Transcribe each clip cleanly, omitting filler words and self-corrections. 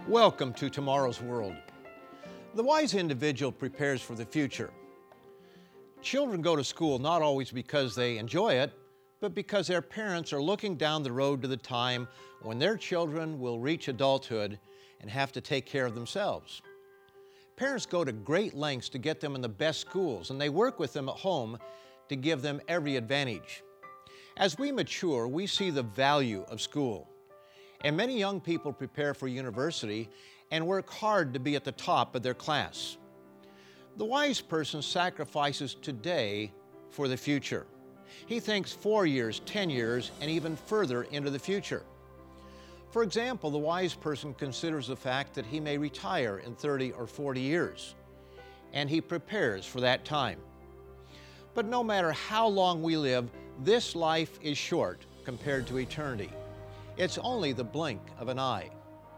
Welcome to Tomorrow's World. The wise individual prepares for the future. Children go to school not always because they enjoy it, but because their parents are looking down the road to the time when their children will reach adulthood and have to take care of themselves. Parents go to great lengths to get them in the best schools, and they work with them at home to give them every advantage. As we mature, we see the value of school. And many young people prepare for university and work hard to be at the top of their class. The wise person sacrifices today for the future. He thinks 4 years, 10 years, and even further into the future. For example, the wise person considers the fact that he may retire in 30 or 40 years, and he prepares for that time. But no matter how long we live, this life is short compared to eternity. It's only the blink of an eye.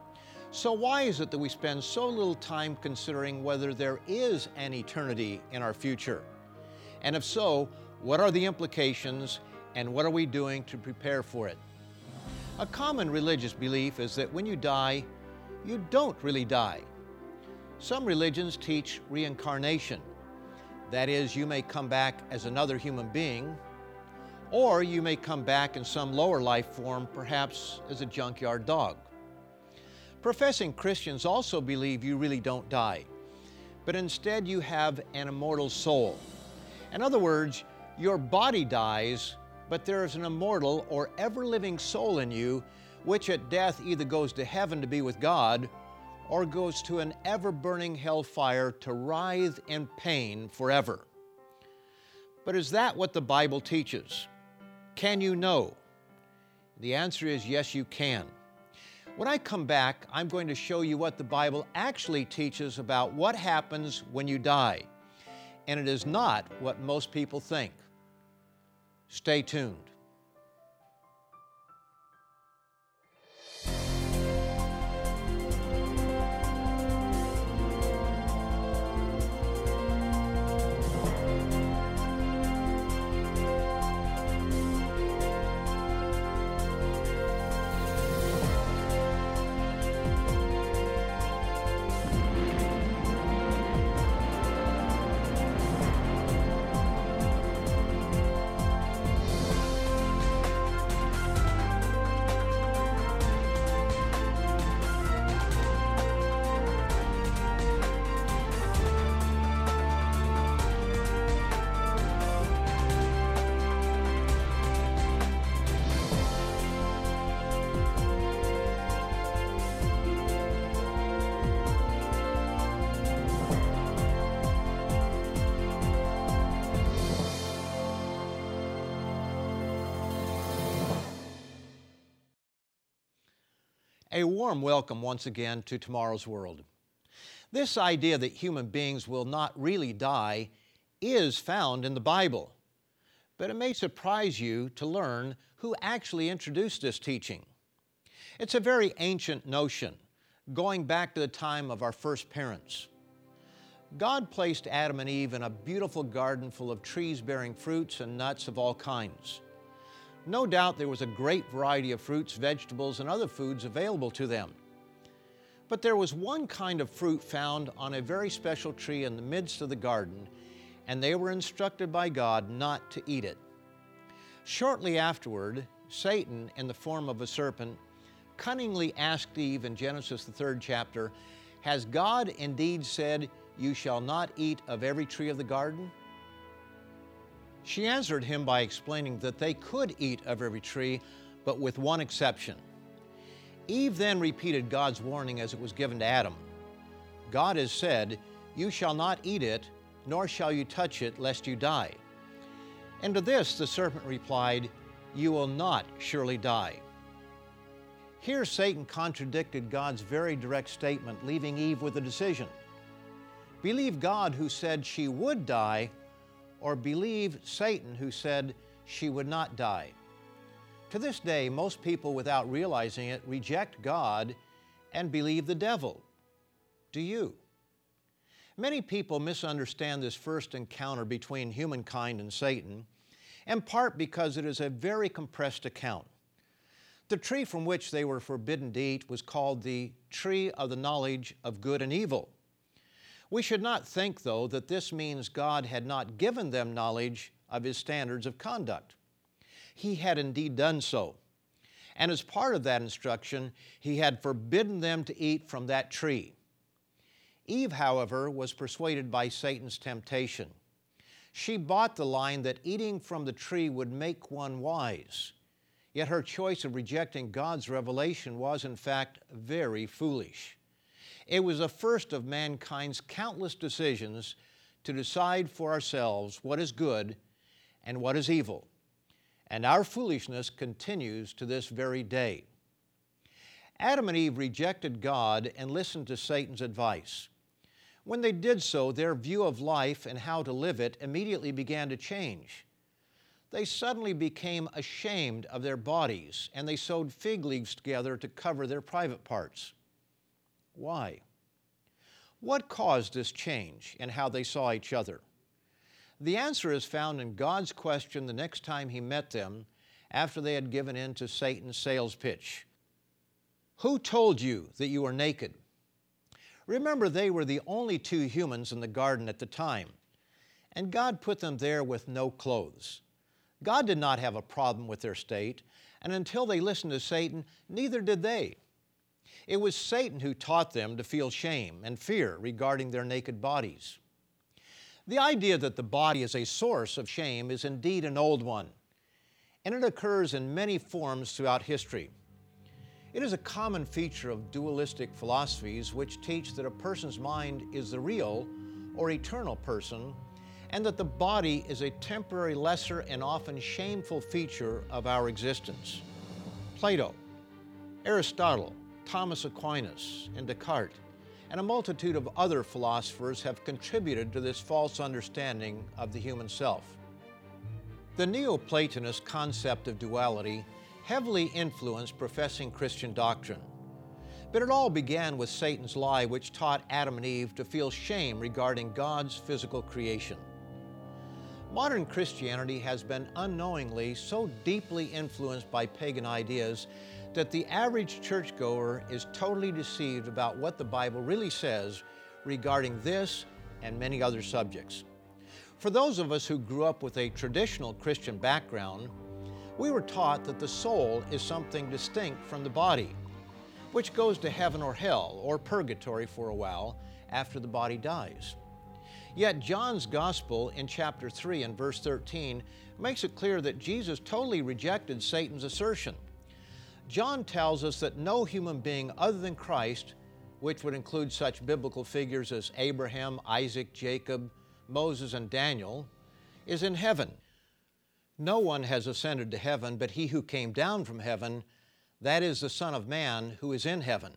So why is it that we spend so little time considering whether there is an eternity in our future? And if so, what are the implications and what are we doing to prepare for it? A common religious belief is that when you die, you don't really die. Some religions teach reincarnation. That is, you may come back as another human being, or you may come back in some lower life form, perhaps as a junkyard dog. Professing Christians also believe you really don't die, but instead you have an immortal soul. In other words, your body dies, but there is an immortal or ever-living soul in you, which at death either goes to heaven to be with God, or goes to an ever-burning hellfire to writhe in pain forever. But is that what the Bible teaches? Can you know? The answer is yes, you can. When I come back, I'm going to show you what the Bible actually teaches about what happens when you die. And it is not what most people think. Stay tuned. A warm welcome once again to Tomorrow's World. This idea that human beings will not really die is found in the Bible, but it may surprise you to learn who actually introduced this teaching. It's a very ancient notion, going back to the time of our first parents. God placed Adam and Eve in a beautiful garden full of trees bearing fruits and nuts of all kinds. No doubt there was a great variety of fruits, vegetables, and other foods available to them. But there was one kind of fruit found on a very special tree in the midst of the garden, and they were instructed by God not to eat it. Shortly afterward, Satan, in the form of a serpent, cunningly asked Eve in Genesis, the 3rd chapter, "Has God indeed said, 'You shall not eat of every tree of the garden'?" She answered him by explaining that they could eat of every tree, but with one exception. Eve then repeated God's warning as it was given to Adam. God has said, "You shall not eat it, nor shall you touch it, lest you die." And to this the serpent replied, "You will not surely die." Here Satan contradicted God's very direct statement, leaving Eve with a decision. Believe God who said she would die, or believe Satan who said she would not die. To this day, most people, without realizing it, reject God and believe the devil. Do you? Many people misunderstand this first encounter between humankind and Satan, in part because it is a very compressed account. The tree from which they were forbidden to eat was called the tree of the knowledge of good and evil. We should not think, though, that this means God had not given them knowledge of His standards of conduct. He had indeed done so. And as part of that instruction, He had forbidden them to eat from that tree. Eve, however, was persuaded by Satan's temptation. She bought the line that eating from the tree would make one wise. Yet her choice of rejecting God's revelation was, in fact, very foolish. It was the first of mankind's countless decisions to decide for ourselves what is good and what is evil. And our foolishness continues to this very day. Adam and Eve rejected God and listened to Satan's advice. When they did so, their view of life and how to live it immediately began to change. They suddenly became ashamed of their bodies, and they sewed fig leaves together to cover their private parts. Why? What caused this change in how they saw each other? The answer is found in God's question the next time He met them after they had given in to Satan's sales pitch. Who told you that you were naked? Remember, they were the only two humans in the garden at the time, and God put them there with no clothes. God did not have a problem with their state, and until they listened to Satan, neither did they. It was Satan who taught them to feel shame and fear regarding their naked bodies. The idea that the body is a source of shame is indeed an old one, and it occurs in many forms throughout history. It is a common feature of dualistic philosophies which teach that a person's mind is the real or eternal person, and that the body is a temporary, lesser, and often shameful feature of our existence. Plato, Aristotle, Thomas Aquinas, and Descartes, and a multitude of other philosophers have contributed to this false understanding of the human self. The Neoplatonist concept of duality heavily influenced professing Christian doctrine. But it all began with Satan's lie, which taught Adam and Eve to feel shame regarding God's physical creation. Modern Christianity has been unknowingly so deeply influenced by pagan ideas that the average churchgoer is totally deceived about what the Bible really says regarding this and many other subjects. For those of us who grew up with a traditional Christian background, we were taught that the soul is something distinct from the body, which goes to heaven or hell or purgatory for a while after the body dies. Yet John's Gospel in chapter 3 and verse 13 makes it clear that Jesus totally rejected Satan's assertion. John tells us that no human being other than Christ, which would include such biblical figures as Abraham, Isaac, Jacob, Moses, and Daniel, is in heaven. No one has ascended to heaven but He who came down from heaven, that is the Son of Man who is in heaven.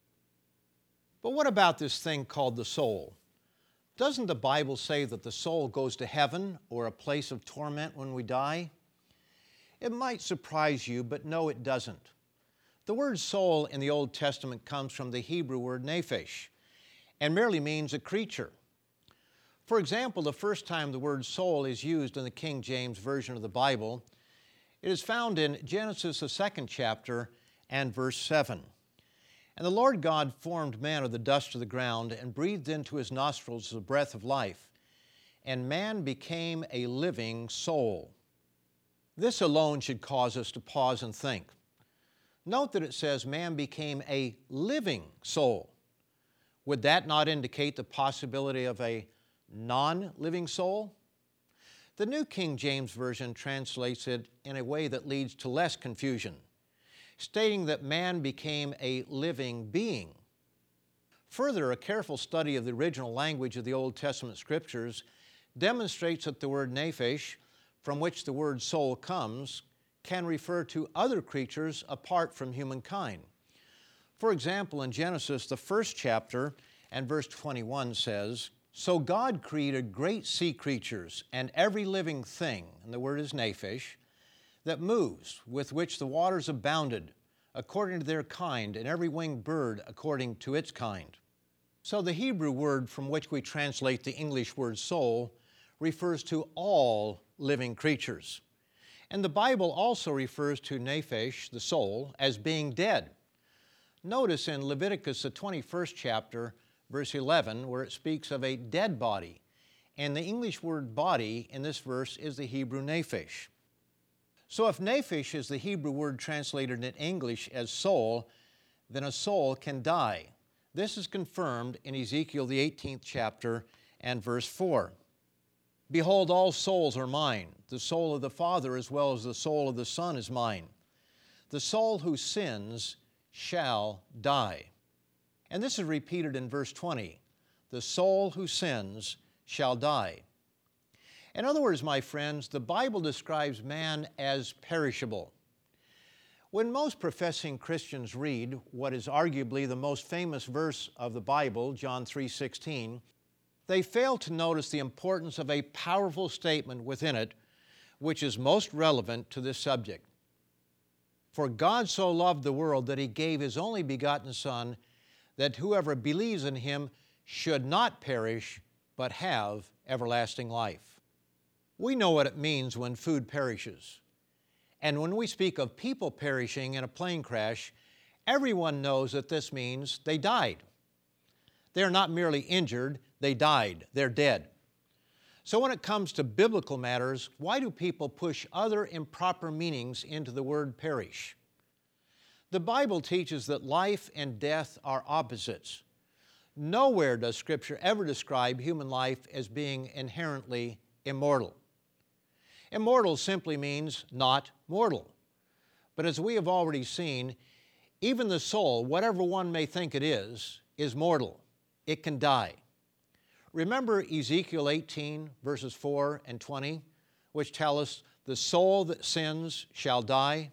But what about this thing called the soul? Doesn't the Bible say that the soul goes to heaven or a place of torment when we die? It might surprise you, but no, it doesn't. The word soul in the Old Testament comes from the Hebrew word nephesh and merely means a creature. For example, the first time the word soul is used in the King James Version of the Bible, it is found in Genesis, the 2nd chapter, and verse 7. And the Lord God formed man of the dust of the ground and breathed into his nostrils the breath of life, and man became a living soul. This alone should cause us to pause and think. Note that it says man became a living soul. Would that not indicate the possibility of a non-living soul? The New King James Version translates it in a way that leads to less confusion, stating that man became a living being. Further, a careful study of the original language of the Old Testament Scriptures demonstrates that the word nephesh, from which the word soul comes, can refer to other creatures apart from humankind. For example, in Genesis, the 1st chapter and verse 21 says, "So God created great sea creatures and every living thing," and the word is nephesh, "that moves, with which the waters abounded, according to their kind, and every winged bird according to its kind." So the Hebrew word from which we translate the English word soul refers to all living creatures. And the Bible also refers to nephesh, the soul, as being dead. Notice in Leviticus, the 21st chapter, verse 11, where it speaks of a dead body. And the English word body in this verse is the Hebrew nephesh. So if nephesh is the Hebrew word translated in English as soul, then a soul can die. This is confirmed in Ezekiel, the 18th chapter, and verse 4. Behold, all souls are mine. The soul of the Father as well as the soul of the Son is mine. The soul who sins shall die. And this is repeated in verse 20. The soul who sins shall die. In other words, my friends, the Bible describes man as perishable. When most professing Christians read what is arguably the most famous verse of the Bible, John 3:16, they fail to notice the importance of a powerful statement within it, which is most relevant to this subject. For God so loved the world that He gave His only begotten Son, that whoever believes in Him should not perish, but have everlasting life. We know what it means when food perishes. And when we speak of people perishing in a plane crash, everyone knows that this means they died. They're not merely injured, they died, they're dead. So when it comes to biblical matters, why do people push other improper meanings into the word perish? The Bible teaches that life and death are opposites. Nowhere does Scripture ever describe human life as being inherently immortal. Immortal simply means not mortal. But as we have already seen, even the soul, whatever one may think it is mortal. It can die. Remember Ezekiel 18, verses 4 and 20, which tell us, the soul that sins shall die.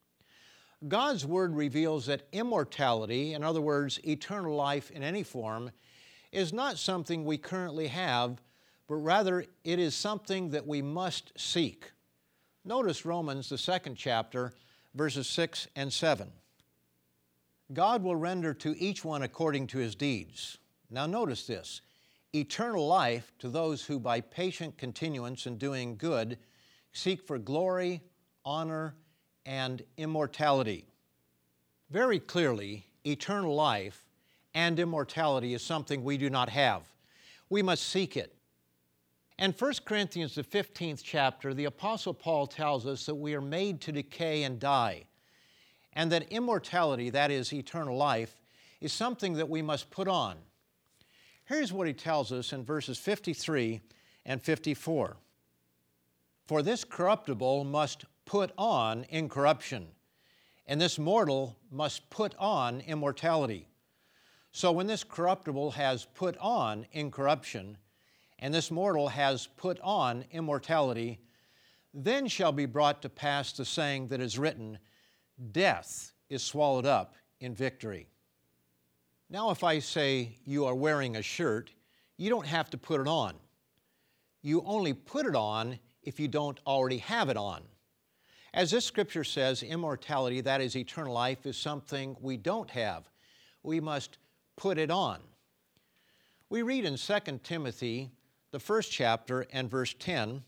God's Word reveals that immortality, in other words, eternal life in any form, is not something we currently have, but rather it is something that we must seek. Notice Romans, the 2nd chapter, verses 6 and 7. God will render to each one according to his deeds. Now notice this, eternal life to those who by patient continuance in doing good seek for glory, honor, and immortality. Very clearly, eternal life and immortality is something we do not have. We must seek it. In 1 Corinthians, the 15th chapter, the Apostle Paul tells us that we are made to decay and die, and that immortality, that is, eternal life, is something that we must put on. Here's what he tells us in verses 53 and 54. For this corruptible must put on incorruption, and this mortal must put on immortality. So when this corruptible has put on incorruption, and this mortal has put on immortality, then shall be brought to pass the saying that is written, death is swallowed up in victory. Now if I say you are wearing a shirt, you don't have to put it on. You only put it on if you don't already have it on. As this scripture says, immortality, that is eternal life, is something we don't have. We must put it on. We read in 2 Timothy, the 1st chapter and verse 10,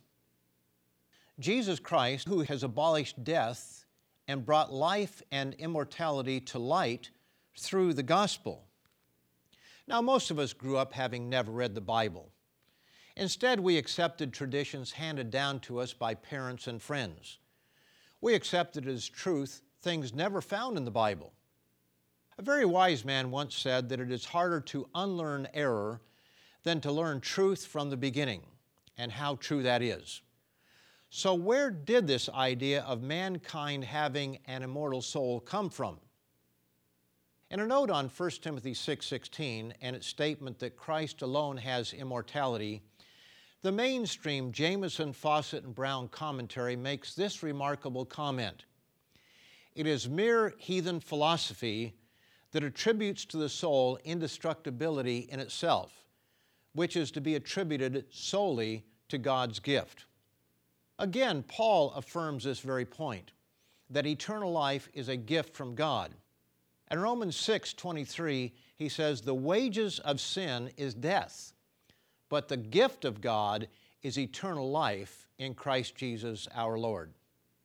Jesus Christ, who has abolished death and brought life and immortality to light through the gospel. Now, most of us grew up having never read the Bible. Instead, we accepted traditions handed down to us by parents and friends. We accepted as truth things never found in the Bible. A very wise man once said that it is harder to unlearn error than to learn truth from the beginning, and how true that is. So where did this idea of mankind having an immortal soul come from? In a note on 1 Timothy 6:16 and its statement that Christ alone has immortality, the mainstream Jameson, Fawcett, and Brown commentary makes this remarkable comment. It is mere heathen philosophy that attributes to the soul indestructibility in itself, which is to be attributed solely to God's gift. Again, Paul affirms this very point, that eternal life is a gift from God. In Romans 6:23, he says, the wages of sin is death, but the gift of God is eternal life in Christ Jesus our Lord.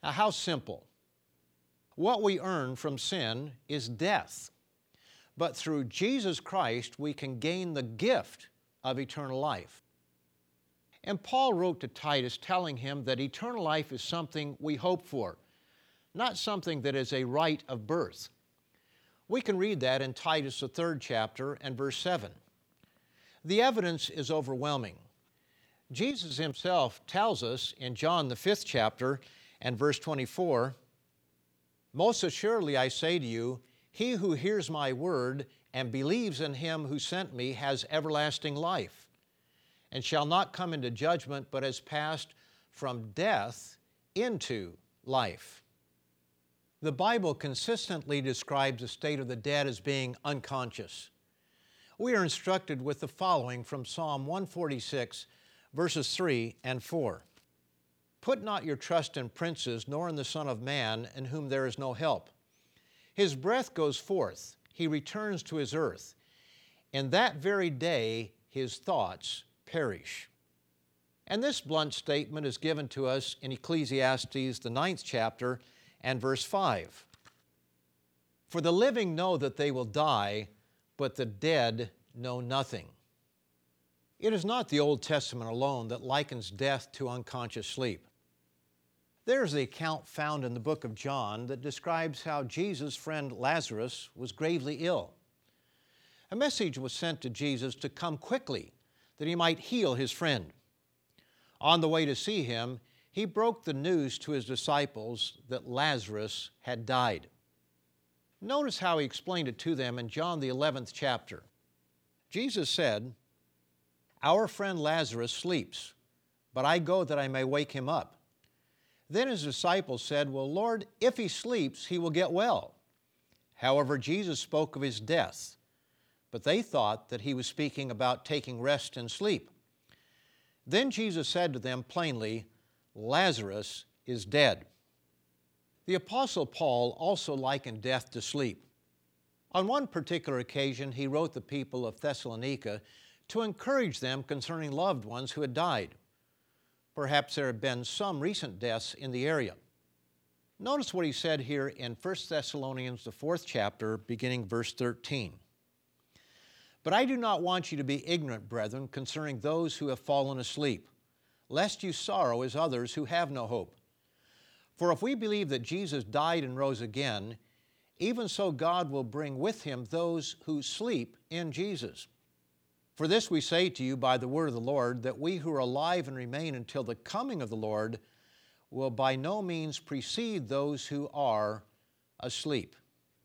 Now, how simple. What we earn from sin is death. But through Jesus Christ, we can gain the gift of eternal life. And Paul wrote to Titus telling him that eternal life is something we hope for, not something that is a right of birth. We can read that in Titus, the 3rd chapter, and verse 7. The evidence is overwhelming. Jesus himself tells us in John, the 5th chapter, and verse 24, "Most assuredly I say to you, he who hears my word and believes in him who sent me has everlasting life, and shall not come into judgment, but has passed from death into life." The Bible consistently describes the state of the dead as being unconscious. We are instructed with the following from Psalm 146, verses 3 and 4. "Put not your trust in princes, nor in the Son of Man, in whom there is no help. His breath goes forth, he returns to his earth. In that very day his thoughts perish." And this blunt statement is given to us in Ecclesiastes, the 9th chapter, and verse 5. "For the living know that they will die, but the dead know nothing." It is not the Old Testament alone that likens death to unconscious sleep. There's the account found in the book of John that describes how Jesus' friend Lazarus was gravely ill. A message was sent to Jesus to come quickly, that he might heal his friend. On the way to see him, he broke the news to his disciples that Lazarus had died. Notice how he explained it to them in John, the 11th chapter. Jesus said, "Our friend Lazarus sleeps, but I go that I may wake him up." Then his disciples said, "Well, Lord, if he sleeps, he will get well." However, Jesus spoke of his death, but they thought that he was speaking about taking rest and sleep. Then Jesus said to them plainly, "Lazarus is dead." The Apostle Paul also likened death to sleep. On one particular occasion, he wrote the people of Thessalonica to encourage them concerning loved ones who had died. Perhaps there had been some recent deaths in the area. Notice what he said here in 1 Thessalonians, the 4th chapter, beginning verse 13. "But I do not want you to be ignorant, brethren, concerning those who have fallen asleep, lest you sorrow as others who have no hope. For if we believe that Jesus died and rose again, even so God will bring with him those who sleep in Jesus. For this we say to you by the word of the Lord, that we who are alive and remain until the coming of the Lord will by no means precede those who are asleep."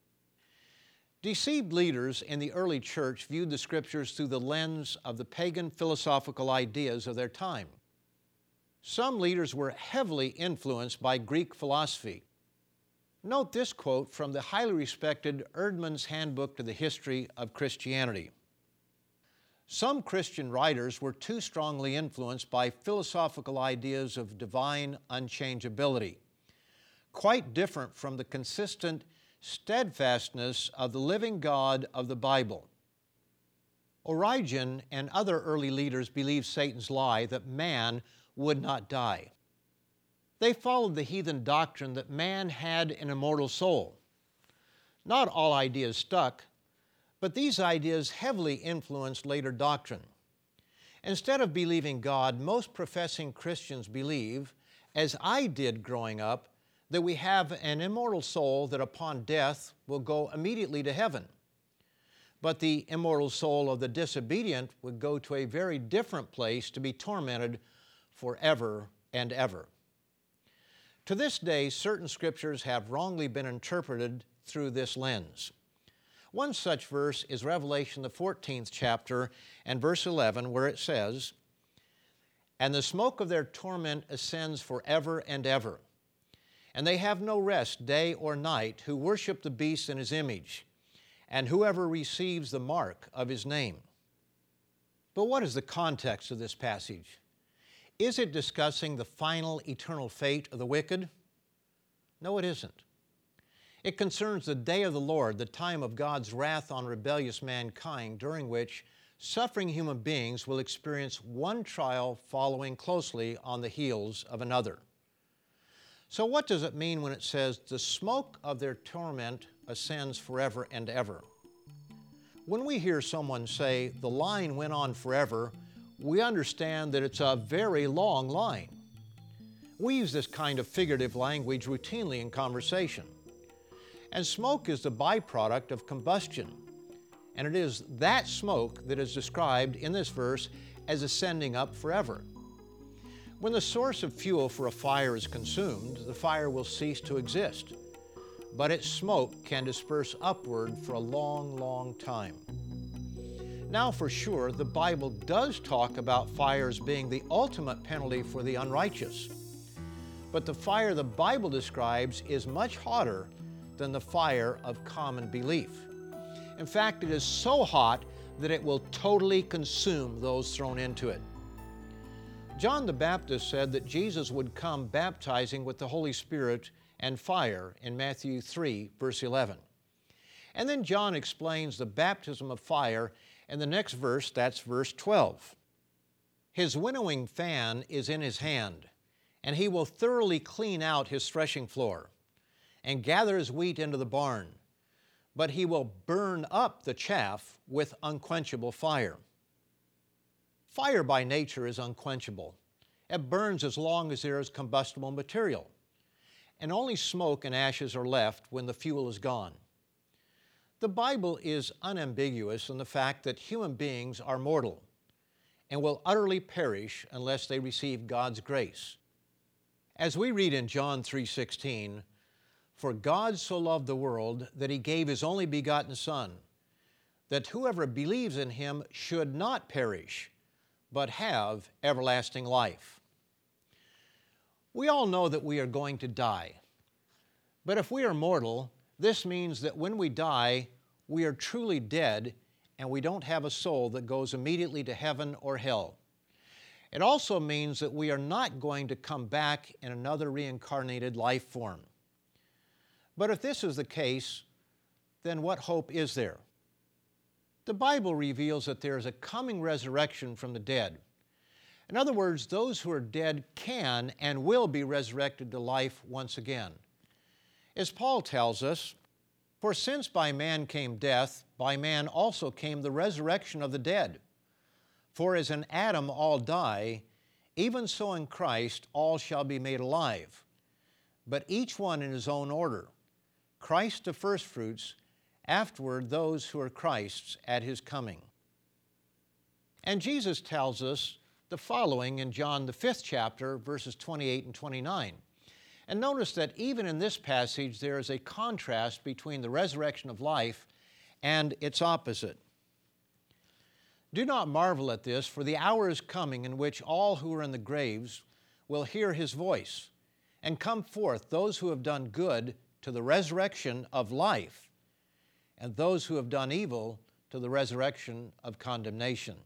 Deceived leaders in the early church viewed the Scriptures through the lens of the pagan philosophical ideas of their time. Some leaders were heavily influenced by Greek philosophy. Note this quote from the highly respected Erdman's Handbook to the History of Christianity. "Some Christian writers were too strongly influenced by philosophical ideas of divine unchangeability, quite different from the consistent steadfastness of the living God of the Bible. Origen and other early leaders believed Satan's lie that man would not die. They followed the heathen doctrine that man had an immortal soul. Not all ideas stuck, but these ideas heavily influenced later doctrine. Instead of believing God, most professing Christians believe, as I did growing up, that we have an immortal soul that upon death will go immediately to heaven. But the immortal soul of the disobedient would go to a very different place to be tormented forever and ever. To this day, certain scriptures have wrongly been interpreted through this lens. One such verse is Revelation, the 14th chapter, and verse 11, where it says, "And the smoke of their torment ascends forever and ever. And they have no rest day or night who worship the beast and his image, and whoever receives the mark of his name." But what is the context of this passage? Is it discussing the final eternal fate of the wicked? No, it isn't. It concerns the day of the Lord, the time of God's wrath on rebellious mankind, during which suffering human beings will experience one trial following closely on the heels of another. So what does it mean when it says, the smoke of their torment ascends forever and ever? When we hear someone say, the line went on forever, we understand that it's a very long line. We use this kind of figurative language routinely in conversation. And smoke is the byproduct of combustion. And it is that smoke that is described in this verse as ascending up forever. When the source of fuel for a fire is consumed, the fire will cease to exist. But its smoke can disperse upward for a long, long time. Now, for sure, the Bible does talk about fires being the ultimate penalty for the unrighteous. But the fire the Bible describes is much hotter than the fire of common belief. In fact, it is so hot that it will totally consume those thrown into it. John the Baptist said that Jesus would come baptizing with the Holy Spirit and fire in Matthew 3, verse 11. And then John explains the baptism of fire in the next verse, that's verse 12. His winnowing fan is in his hand, and he will thoroughly clean out his threshing floor and gather his wheat into the barn, but he will burn up the chaff with unquenchable fire. Fire by nature is unquenchable. It burns as long as there is combustible material, and only smoke and ashes are left when the fuel is gone. The Bible is unambiguous in the fact that human beings are mortal and will utterly perish unless they receive God's grace. As we read in John 3:16, "For God so loved the world that he gave his only begotten Son, that whoever believes in him should not perish, but have everlasting life." We all know that we are going to die. But if we are mortal, this means that when we die, we are truly dead and we don't have a soul that goes immediately to heaven or hell. It also means that we are not going to come back in another reincarnated life form. But if this is the case, then what hope is there? The Bible reveals that there is a coming resurrection from the dead. In other words, those who are dead can and will be resurrected to life once again. As Paul tells us, "For since by man came death, by man also came the resurrection of the dead. For as in Adam all die, even so in Christ all shall be made alive, but each one in his own order. Christ the firstfruits, afterward those who are Christ's at his coming." And Jesus tells us the following in John the 5th chapter, verses 28 and 29. And notice that even in this passage there is a contrast between the resurrection of life and its opposite. "Do not marvel at this, for the hour is coming in which all who are in the graves will hear his voice, and come forth, those who have done good to the resurrection of life, and those who have done evil to the resurrection of condemnation."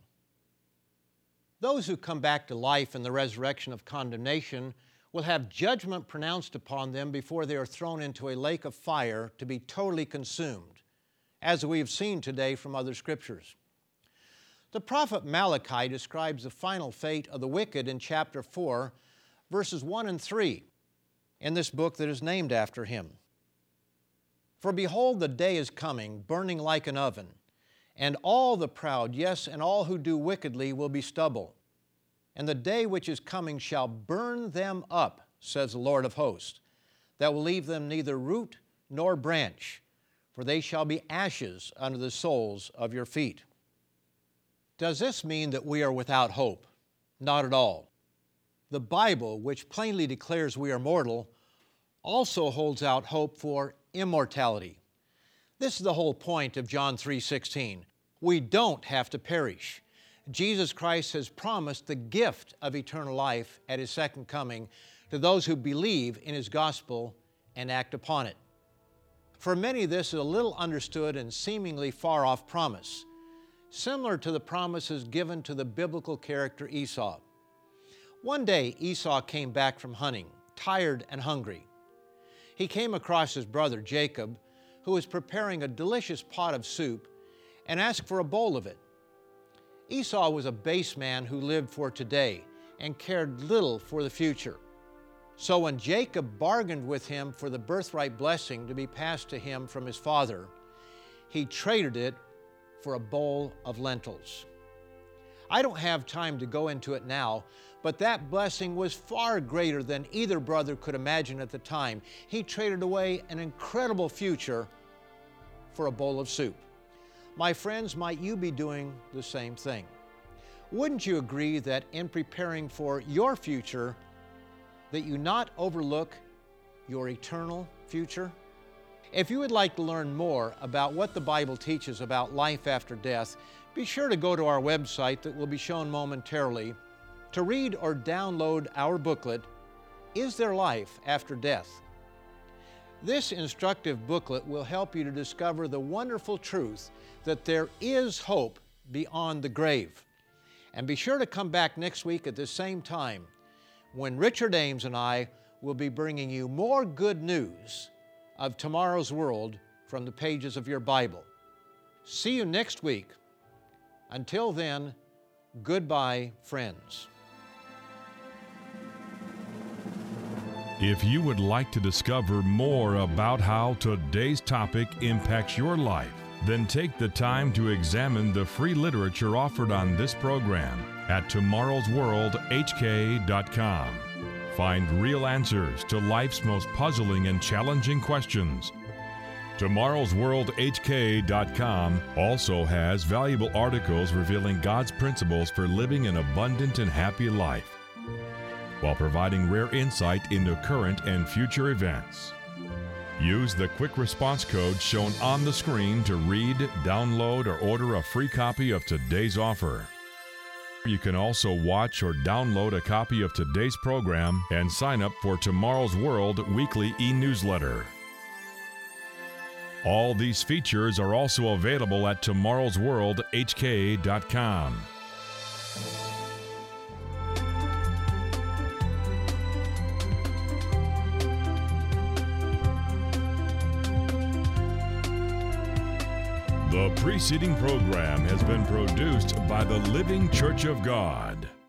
Those who come back to life in the resurrection of condemnation will have judgment pronounced upon them before they are thrown into a lake of fire to be totally consumed, as we have seen today from other scriptures. The prophet Malachi describes the final fate of the wicked in chapter 4, verses 1 and 3, in this book that is named after him. "For behold, the day is coming, burning like an oven, and all the proud, yes, and all who do wickedly will be stubble. And the day which is coming shall burn them up, says the Lord of hosts, that will leave them neither root nor branch, for they shall be ashes under the soles of your feet." Does this mean that we are without hope? Not at all. The Bible, which plainly declares we are mortal, also holds out hope for immortality. This is the whole point of John 3:16. We don't have to perish. Jesus Christ has promised the gift of eternal life at his second coming to those who believe in his gospel and act upon it. For many, this is a little understood and seemingly far-off promise, similar to the promises given to the biblical character Esau. One day, Esau came back from hunting, tired and hungry. He came across his brother Jacob, who was preparing a delicious pot of soup, and asked for a bowl of it. Esau was a base man who lived for today and cared little for the future. So when Jacob bargained with him for the birthright blessing to be passed to him from his father, he traded it for a bowl of lentils. I don't have time to go into it now, but that blessing was far greater than either brother could imagine at the time. He traded away an incredible future for a bowl of soup. My friends, might you be doing the same thing? Wouldn't you agree that in preparing for your future, that you not overlook your eternal future? If you would like to learn more about what the Bible teaches about life after death, be sure to go to our website that will be shown momentarily to read or download our booklet, Is There Life After Death? This instructive booklet will help you to discover the wonderful truth that there is hope beyond the grave. And be sure to come back next week at the same time when Richard Ames and I will be bringing you more good news of tomorrow's world from the pages of your Bible. See you next week. Until then, goodbye, friends. If you would like to discover more about how today's topic impacts your life, then take the time to examine the free literature offered on this program at tomorrowsworldhk.com. Find real answers to life's most puzzling and challenging questions. TomorrowsWorldHK.com also has valuable articles revealing God's principles for living an abundant and happy life, while providing rare insight into current and future events. Use the quick response code shown on the screen to read, download, or order a free copy of today's offer. You can also watch or download a copy of today's program and sign up for Tomorrow's World weekly e-newsletter. All these features are also available at tomorrowsworldhk.com. The preceding program has been produced by the Living Church of God.